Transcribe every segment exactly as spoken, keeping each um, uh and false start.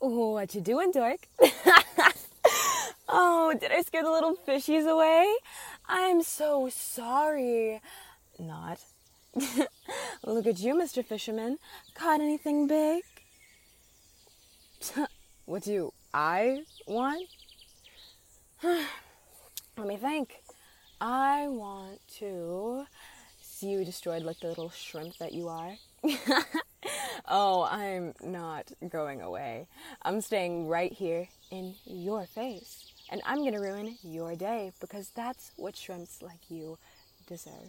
What you doing, dork? Oh, did I scare the little fishies away? I'm so sorry. Not. Look at you, Mister Fisherman. Caught anything big? What do I want? Let me think. I want to see you destroyed like the little shrimp that you are. Oh, I'm not going away. I'm staying right here in your face. And I'm going to ruin your day because that's what shrimps like you deserve.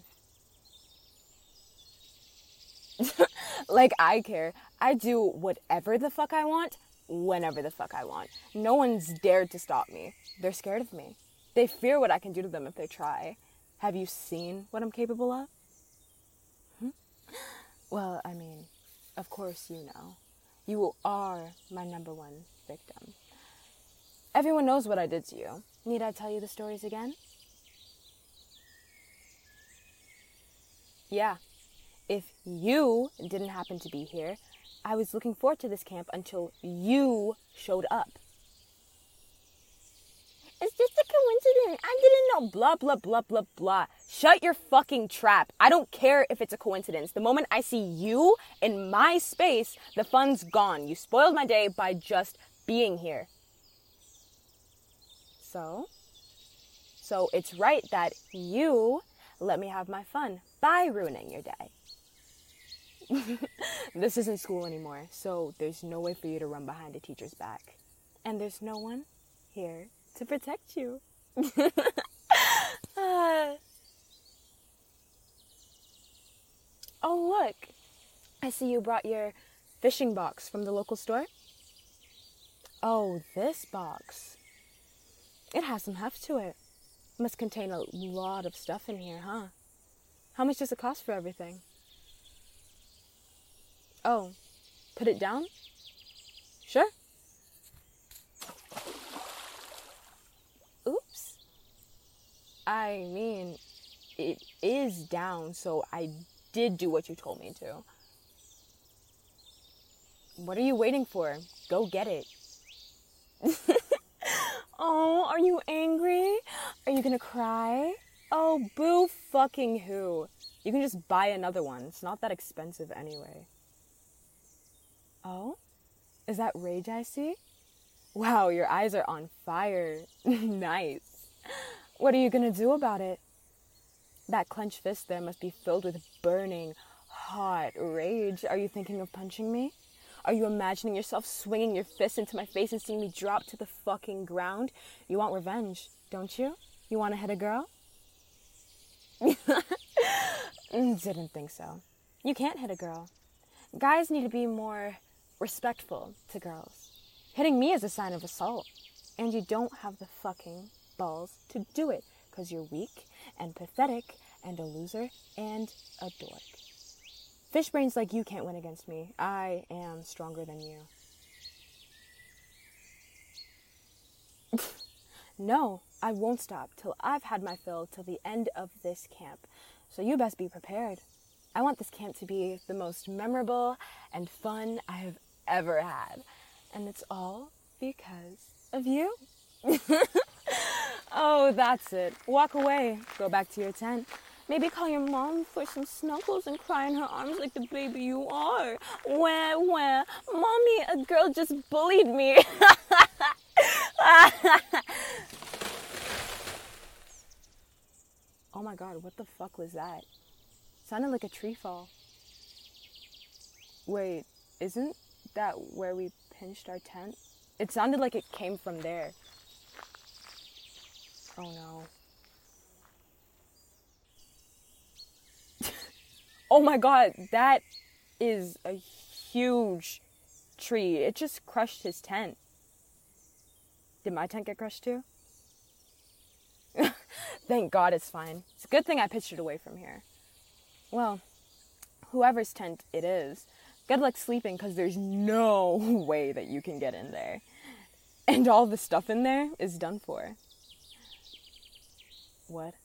Like I care. I do whatever the fuck I want, whenever the fuck I want. No one's dared to stop me. They're scared of me. They fear what I can do to them if they try. Have you seen what I'm capable of? Hmm? Well, I mean, of course you know. You are my number one victim. Everyone knows what I did to you. Need I tell you the stories again? Yeah. If you didn't happen to be here, I was looking forward to this camp until you showed up. It's just a coincidence. I didn't know. Blah, blah, blah, blah, blah. Shut your fucking trap. I don't care if it's a coincidence. The moment I see you in my space, the fun's gone. You spoiled my day by just being here. So? So it's right that you let me have my fun by ruining your day. This isn't school anymore, so there's no way for you to run behind a teacher's back. And there's no one here to protect you. uh, oh, look. I see you brought your fishing box from the local store. Oh, this box. It has some heft to it. Must contain a lot of stuff in here, huh? How much does it cost for everything? Oh, put it down? Sure. Oops. I mean, it is down, so I did do what you told me to. What are you waiting for? Go get it. Oh, are you angry? Are you gonna cry? Oh, boo fucking who. You can just buy another one. It's not that expensive anyway. Oh? Is that rage I see? Wow, your eyes are on fire. Nice. What are you gonna do about it? That clenched fist there must be filled with burning, hot rage. Are you thinking of punching me? Are you imagining yourself swinging your fist into my face and seeing me drop to the fucking ground? You want revenge, don't you? You want to hit a girl? Didn't think so. You can't hit a girl. Guys need to be more respectful to girls. Hitting me is a sign of assault. And you don't have the fucking balls to do it because you're weak and pathetic and a loser and a dork. Fish brains like you can't win against me. I am stronger than you. No, I won't stop till I've had my fill till the end of this camp. So you best be prepared. I want this camp to be the most memorable and fun I have ever had. And it's all because of you. Oh, that's it. Walk away. Go back to your tent. Maybe call your mom for some snuggles and cry in her arms like the baby you are. Wah, wah. Mommy, a girl just bullied me. Oh my god, what the fuck was that? Sounded like a tree fall. Wait, isn't that where we pinched our tent? It sounded like it came from there. Oh no. Oh my god, that is a huge tree. It just crushed his tent. Did my tent get crushed too? Thank God it's fine. It's a good thing I pitched it away from here. Well, whoever's tent it is, good luck sleeping because there's no way that you can get in there. And all the stuff in there is done for. What?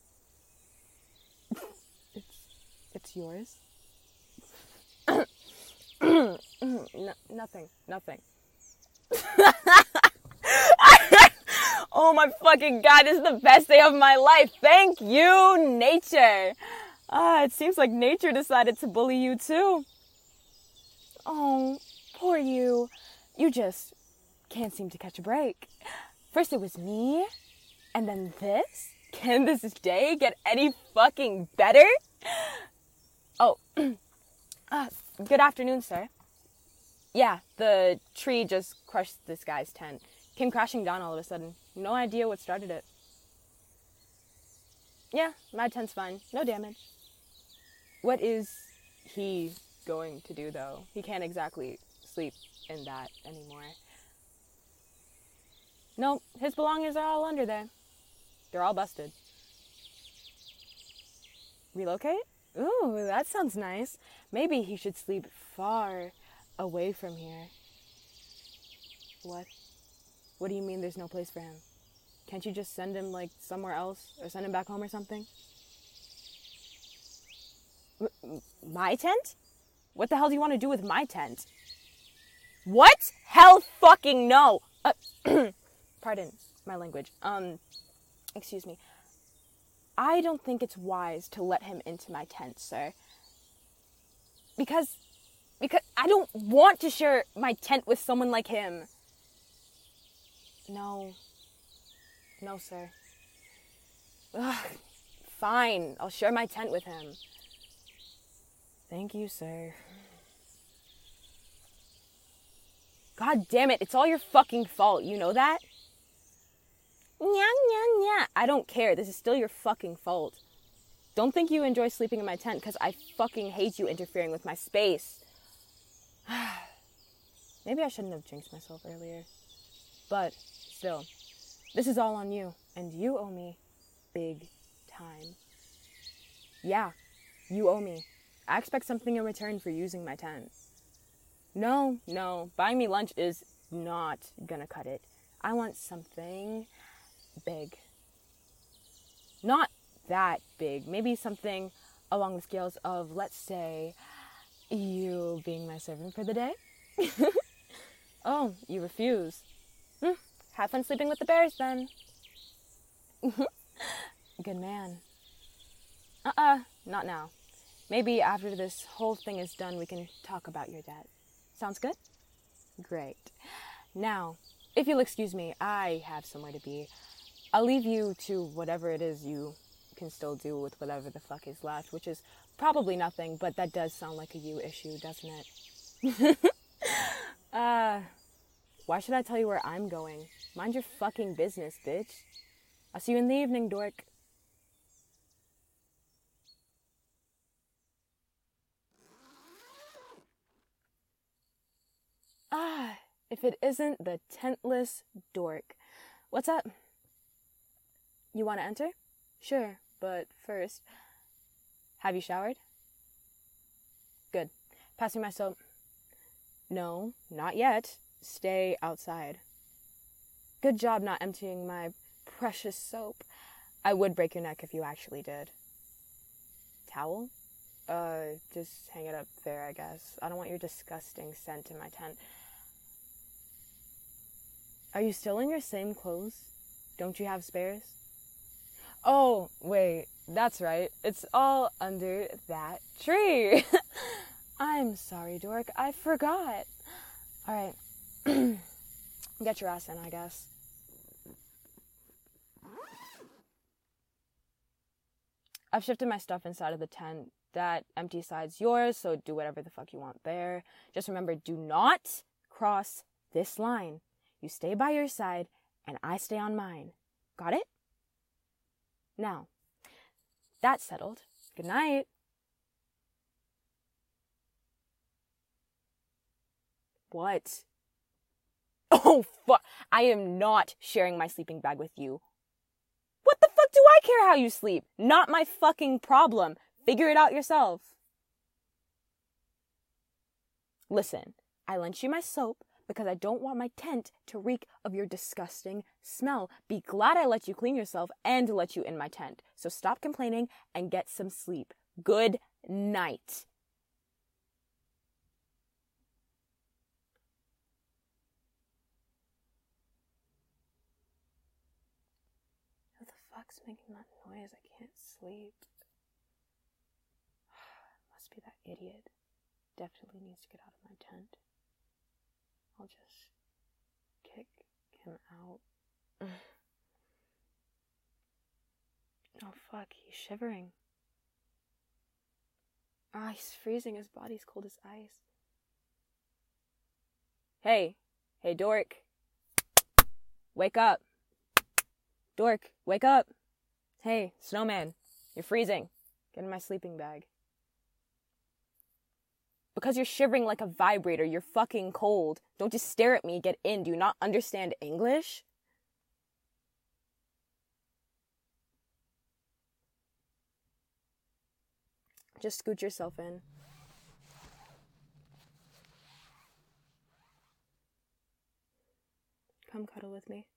it's it's yours? no, nothing, nothing. Oh my fucking god, this is the best day of my life. Thank you, nature. Ah, it seems like nature decided to bully you too. Oh, poor you. You just can't seem to catch a break. First it was me, and then this? Can this day get any fucking better? Oh, uh, good afternoon, sir. Yeah, the tree just crushed this guy's tent. Came crashing down all of a sudden. No idea what started it. Yeah, my tent's fine. No damage. What is he going to do, though? He can't exactly sleep in that anymore. Nope, his belongings are all under there. They're all busted. Relocate? Ooh, that sounds nice. Maybe he should sleep far away from here. What? What do you mean there's no place for him? Can't you just send him, like, somewhere else? Or send him back home or something? M- my tent? What the hell do you want to do with my tent? What? Hell fucking no! Uh, pardon my language. Um, excuse me. I don't think it's wise to let him into my tent, sir. Because, because I don't want to share my tent with someone like him. No. No, sir. Ugh, fine, I'll share my tent with him. Thank you, sir. God damn it, it's all your fucking fault, you know that? Nya, nya, nya. I don't care, this is still your fucking fault. Don't think you enjoy sleeping in my tent, because I fucking hate you interfering with my space. Maybe I shouldn't have jinxed myself earlier. But, still, this is all on you, and you owe me big time. Yeah, you owe me. I expect something in return for using my tent. No, no, buying me lunch is not gonna cut it. I want something big. Not that big. Maybe something along the scales of, let's say, you being my servant for the day? Oh, you refuse. Hm, have fun sleeping with the bears, then. Good man. Uh-uh, not now. Maybe after this whole thing is done, we can talk about your debt. Sounds good? Great. Now, if you'll excuse me, I have somewhere to be. I'll leave you to whatever it is you can still do with whatever the fuck is left, which is probably nothing, but that does sound like a you issue, doesn't it? uh, why should I tell you where I'm going? Mind your fucking business, bitch. I'll see you in the evening, dork. Ah, if it isn't the tentless dork. What's up? You want to enter? Sure, but first, have you showered? Good. Pass me my soap. No, not yet. Stay outside. Good job not emptying my precious soap. I would break your neck if you actually did. Towel? Uh, just hang it up there, I guess. I don't want your disgusting scent in my tent. Are you still in your same clothes? Don't you have spares? Oh, wait, that's right. It's all under that tree. I'm sorry, dork. I forgot. All right. Get your ass in, I guess. I've shifted my stuff inside of the tent. That empty side's yours, so do whatever the fuck you want there. Just remember, do not cross this line. You stay by your side, and I stay on mine. Got it? Now, that's settled. Good night. What? Oh, fuck. I am not sharing my sleeping bag with you. What the fuck do I care how you sleep? Not my fucking problem. Figure it out yourself. Listen, I lent you my soap because I don't want my tent to reek of your disgusting smell. Be glad I let you clean yourself and let you in my tent. So stop complaining and get some sleep. Good night. What's making that noise? I can't sleep. Must be that idiot. Definitely needs to get out of my tent. I'll just kick him out. Oh fuck, he's shivering. Ah, oh, he's freezing. His body's cold as ice. Hey, hey, Dork. Wake up. Dork, wake up. Hey, snowman, you're freezing. Get in my sleeping bag. Because you're shivering like a vibrator, you're fucking cold. Don't just stare at me, get in. Do you not understand English? Just scoot yourself in. Come cuddle with me.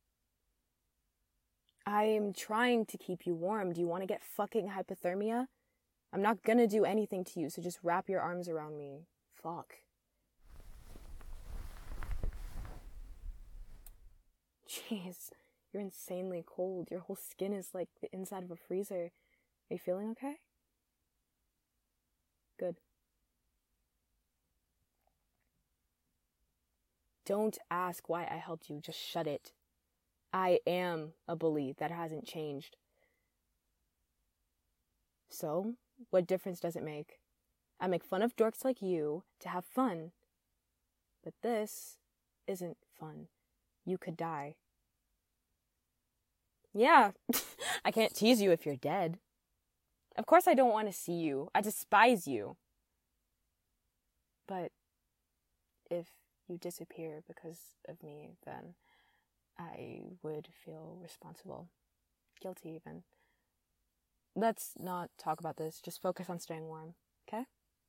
I am trying to keep you warm. Do you want to get fucking hypothermia? I'm not gonna do anything to you, so just wrap your arms around me. Fuck. Jeez, you're insanely cold. Your whole skin is like the inside of a freezer. Are you feeling okay? Good. Don't ask why I helped you. Just shut it. I am a bully. That hasn't changed. So, what difference does it make? I make fun of dorks like you to have fun. But this isn't fun. You could die. Yeah, I can't tease you if you're dead. Of course I don't want to see you. I despise you. But if you disappear because of me, then I would feel responsible. Guilty even. Let's not talk about this. Just focus on staying warm, okay?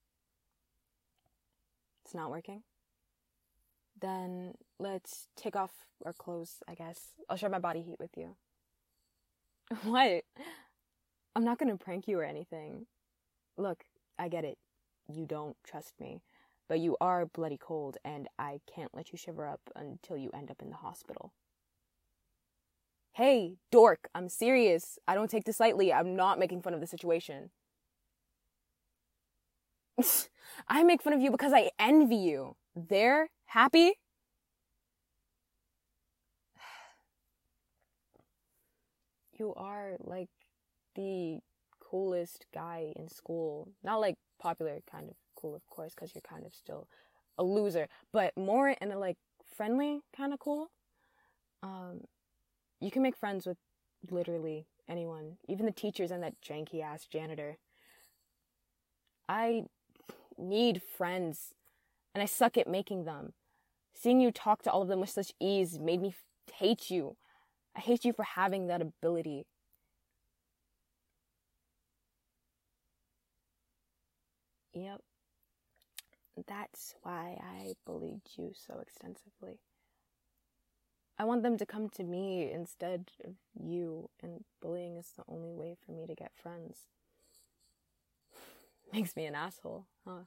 It's not working? Then let's take off our clothes, I guess. I'll share my body heat with you. What? I'm not gonna prank you or anything. Look, I get it. You don't trust me. But you are bloody cold, and I can't let you shiver up until you end up in the hospital. Hey, dork, I'm serious. I don't take this lightly. I'm not making fun of the situation. I make fun of you because I envy you. They're happy? You are, like, the coolest guy in school. Not, like, popular kind of cool, of course, because you're kind of still a loser. But more in a, like, friendly kind of cool. Um... You can make friends with literally anyone, even the teachers and that janky-ass janitor. I need friends, and I suck at making them. Seeing you talk to all of them with such ease made me hate you. I hate you for having that ability. Yep. That's why I bullied you so extensively. I want them to come to me instead of you, and bullying is the only way for me to get friends. Makes me an asshole, huh?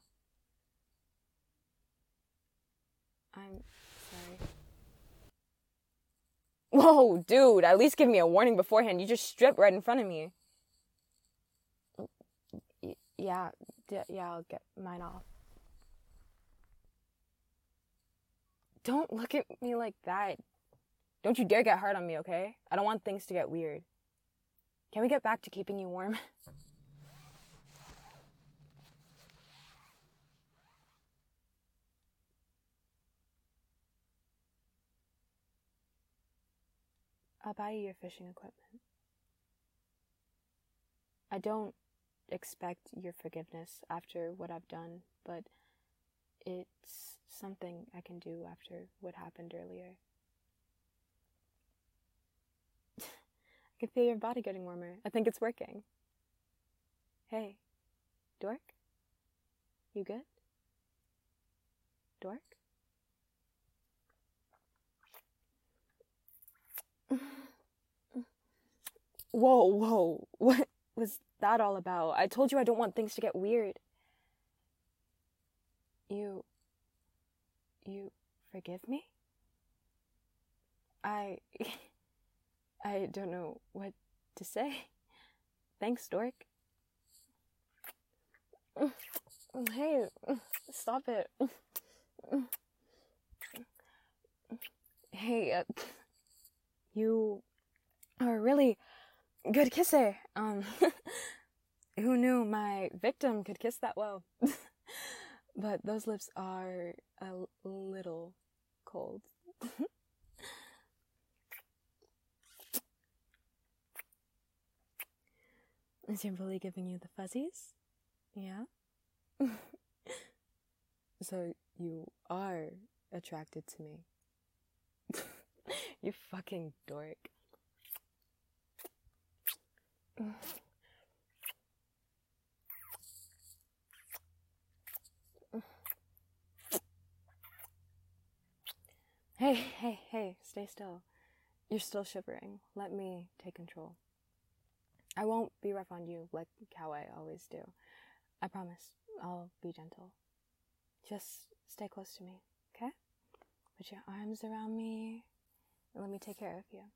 I'm sorry. Whoa, dude, at least give me a warning beforehand. You just stripped right in front of me. Y- yeah, d- yeah, I'll get mine off. Don't look at me like that. Don't you dare get hard on me, okay? I don't want things to get weird. Can we get back to keeping you warm? I'll buy you your fishing equipment. I don't expect your forgiveness after what I've done, but it's something I can do after what happened earlier. I can feel your body getting warmer. I think it's working. Hey, dork? You good? Dork? Whoa, whoa. What was that all about? I told you I don't want things to get weird. You... You forgive me? I... I don't know what to say. Thanks, dork. Hey, stop it. Hey, uh, you are a really good kisser. Um, who knew my victim could kiss that well? But those lips are a little cold. Is your bully giving you the fuzzies? Yeah? So you are attracted to me. You fucking dork. Hey, hey, hey, stay still. You're still shivering. Let me take control. I won't be rough on you like how I always do. I promise. I'll be gentle. Just stay close to me, okay? Put your arms around me and let me take care of you.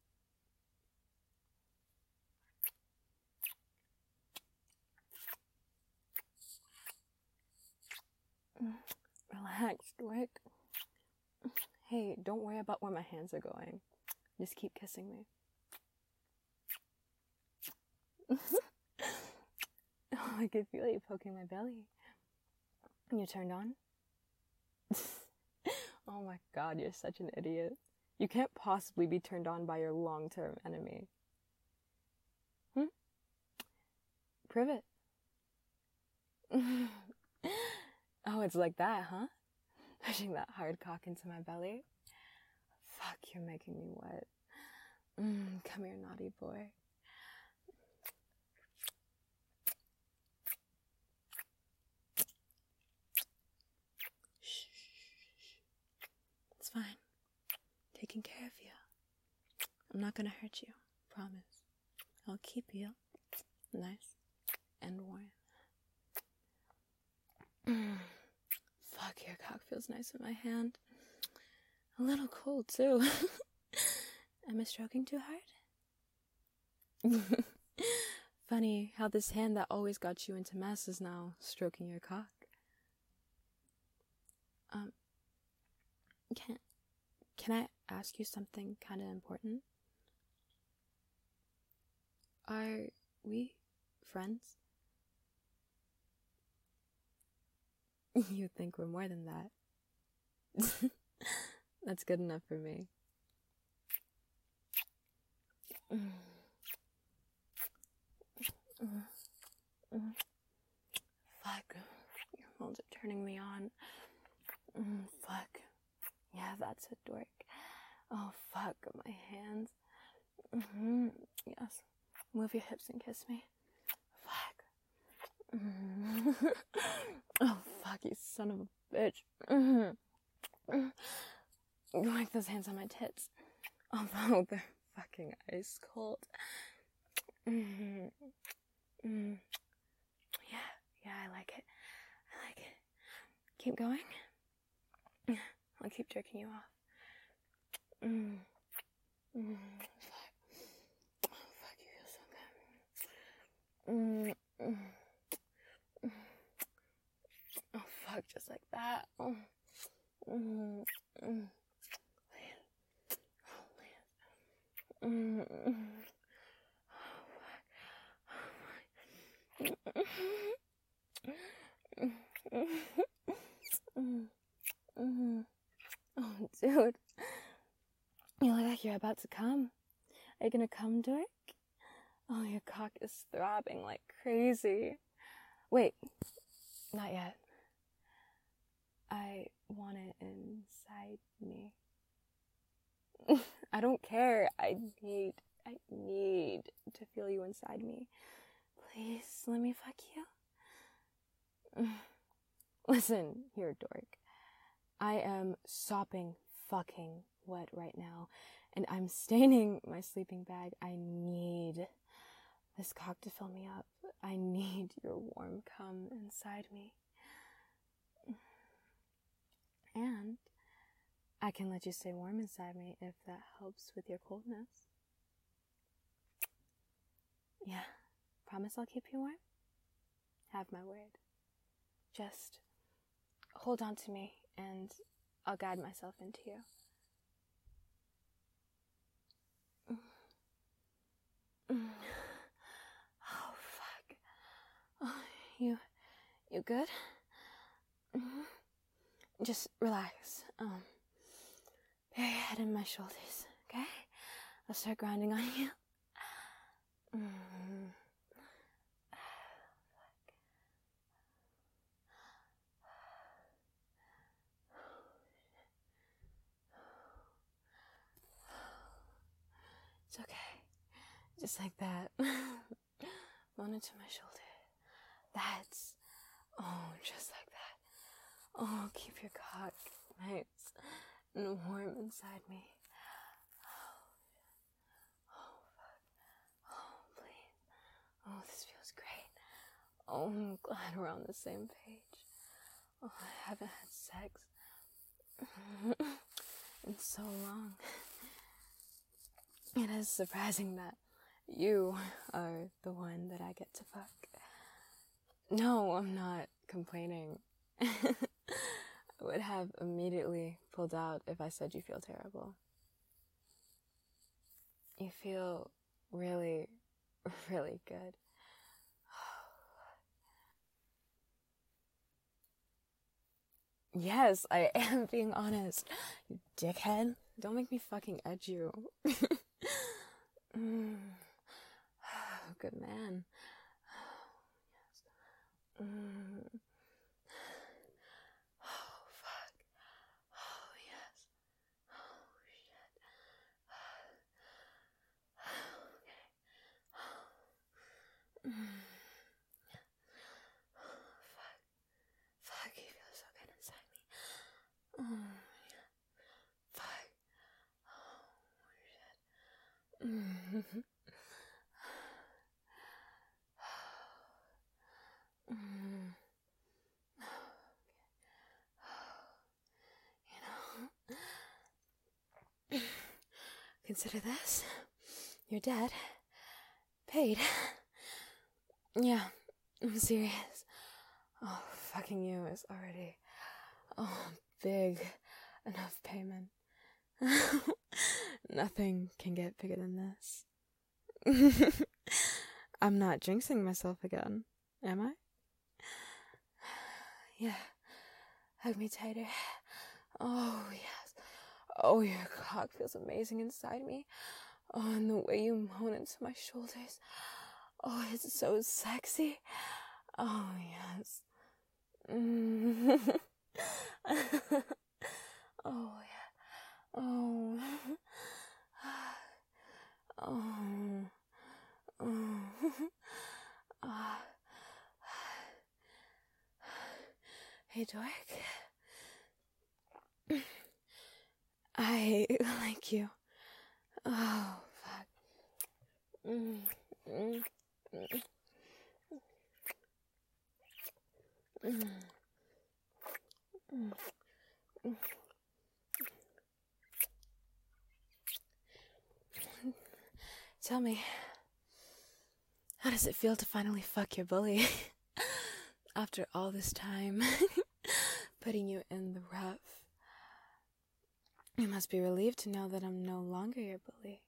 Relax, dork. Hey, don't worry about where my hands are going. Just keep kissing me. Oh, I can feel you poking my belly. You turned on? Oh my god, you're such an idiot. You can't possibly be turned on by your long-term enemy. Hmm? Prove it. Oh, it's like that, huh? Pushing that hard cock into my belly. Fuck, you're making me wet. Mm, come here, naughty boy. Shh. It's fine. Taking care of you. I'm not gonna hurt you. Promise. I'll keep you nice and warm. Mm. Fuck, your cock feels nice in my hand. A little cold, too. Am I stroking too hard? Funny how this hand that always got you into mess is now stroking your cock. Um, can, can I ask you something kind of important? Are we friends? You think we're more than that. That's good enough for me. Mm. Mm. Mm. Fuck. Your hormones are turning me on. Mm, fuck. Yeah, that's a dork. Oh, fuck. My hands. Mm-hmm. Yes. Move your hips and kiss me. Fuck. Mm-hmm. Oh, fuck, you son of a bitch. Mm-hmm. Like those hands on my tits. Although they're fucking ice cold. Mm-hmm. Mm-hmm. Yeah, yeah, I like it. I like it. Keep going. I'll keep jerking you off. Mm. Mm. Fuck. Oh, fuck, you feel so good. Mm. Mm. Oh, fuck, just like that. Oh. Mm. Mm. Oh, man. Mm. Mm. Oh, dude. You look like you're about to come. Are you gonna come, dork? Oh, your cock is throbbing like crazy. Wait, not yet. I want it inside me. I don't care. I need, I need to feel you inside me. Please, let me fuck you. Listen here, dork. I am sopping fucking wet right now, and I'm staining my sleeping bag. I need this cock to fill me up. I need your warm cum inside me. And I can let you stay warm inside me if that helps with your coldness. Yeah, promise I'll keep you warm? Have my word. Just hold on to me and I'll guide myself into you. Oh, fuck. Oh, you, you good? Mm-hmm. Just relax. Um, bear your head in my shoulders, okay? I'll start grinding on you. Mm-hmm. It's okay. Just like that. Moan into my shoulder. That's... Oh, just like that. Oh, keep your cock nice and warm inside me. Oh, fuck. Oh, please. Oh, this feels great. Oh, I'm glad we're on the same page. Oh, I haven't had sex in so long. It is surprising that you are the one that I get to fuck. No, I'm not complaining. I would have immediately pulled out if I said you feel terrible. You feel really, really good. Yes, I am being honest. You dickhead. Don't make me fucking edge you. mm. Good man. Yes. Mm. Oh, fuck. Oh, yes. Oh, shit. Okay. Mm. Fuck. Fuck, you feel so good inside me. Oh, yeah. Fuck. Oh, shit. Mm. Mm. You know, consider this. Your dad paid. Yeah, I'm serious. Oh, fucking you is already, oh, big enough payment. Nothing can get bigger than this. I'm not jinxing myself again, am I? Yeah, hug me tighter. Oh, yes. Oh, your cock feels amazing inside me. Oh, and the way you moan into my shoulders. Oh, it's so sexy. Oh, yes. Mm. Oh, yeah. Oh. Oh. Oh. Oh. Hey, dork. I like you. Oh, fuck. Mm, mm, mm, mm, mm, mm. Tell me, how does it feel to finally fuck your bully? After all this time, putting you in the rough. You must be relieved to know that I'm no longer your bully.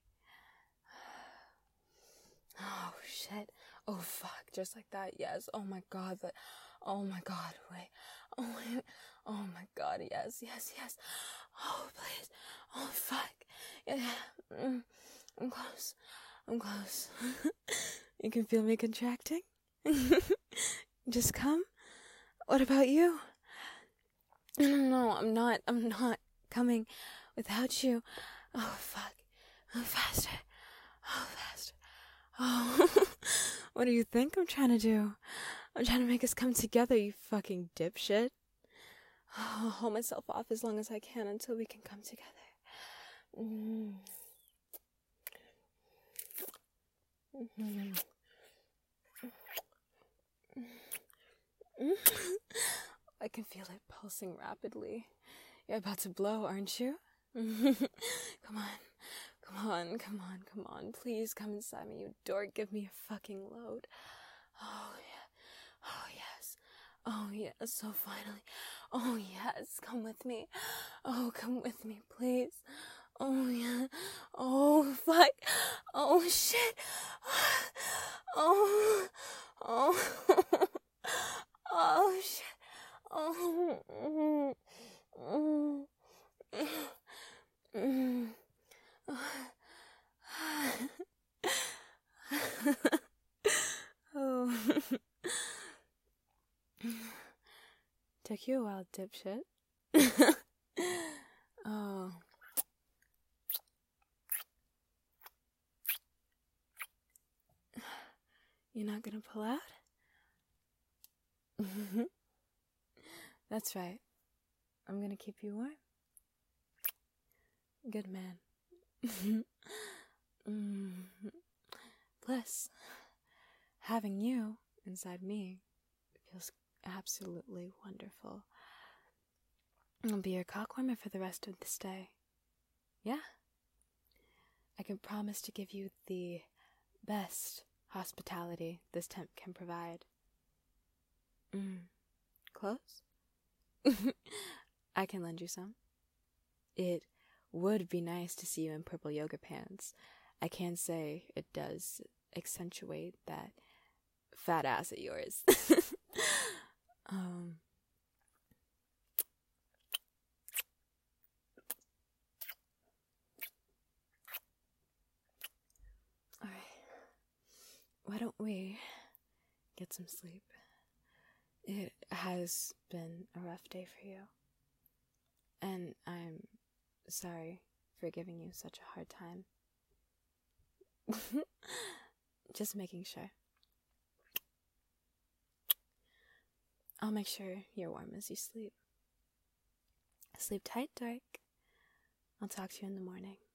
Oh, shit. Oh, fuck. Just like that. Yes. Oh, my God. But, oh, my God. Wait. Oh, wait. Oh, my God. Yes, yes, yes. Oh, please. Oh, fuck. Yeah. Mm. I'm close. I'm close. You can feel me contracting? Just come? What about you? No, no, no. I'm not. I'm not coming without you. Oh, fuck. Oh, faster. Oh, faster. Oh, what do you think I'm trying to do? I'm trying to make us come together, you fucking dipshit. Oh, I'll hold myself off as long as I can until we can come together. Mm. Mm-hmm. Mm-hmm. I can feel it pulsing rapidly. You're about to blow, aren't you? Come on. Come on, come on, come on. Please come inside me, you dork. Give me a fucking load. Oh, yeah. Oh, yes. Oh, yes. So finally. Oh, yes. Come with me. Oh, come with me, please. Oh, yeah. Oh, fuck. Oh, shit. Oh. Oh. Oh, shit. Oh. Mm. Mm. Oh. Took you a while, dipshit. Oh. You're not gonna pull out? That's right. I'm gonna keep you warm. Good man. mm. Plus, having you inside me feels absolutely wonderful. I'll be your cock warmer for the rest of this day. Yeah? I can promise to give you the best hospitality this tent can provide. Mm. Clothes? I can lend you some. It would be nice to see you in purple yoga pants. I can say it does accentuate that fat ass of yours. um... Alright. Why don't we get some sleep? It has been a rough day for you. And I'm sorry for giving you such a hard time. Just making sure. I'll make sure you're warm as you sleep. Sleep tight, Dork. I'll talk to you in the morning.